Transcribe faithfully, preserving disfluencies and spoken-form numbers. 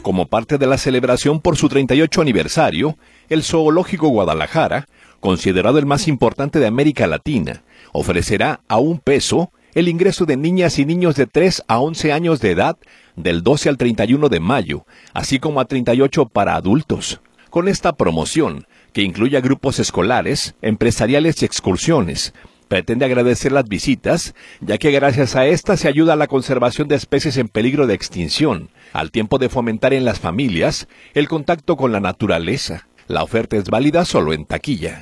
Como parte de la celebración por su treinta y ocho aniversario, el Zoológico Guadalajara, considerado el más importante de América Latina, ofrecerá a un peso el ingreso de niñas y niños de tres a once años de edad del doce al treinta y uno de mayo, así como a treinta y ocho para adultos. Con esta promoción, que incluye a grupos escolares, empresariales y excursiones, pretende agradecer las visitas, ya que gracias a estas se ayuda a la conservación de especies en peligro de extinción, al tiempo de fomentar en las familias el contacto con la naturaleza. La oferta es válida solo en taquilla.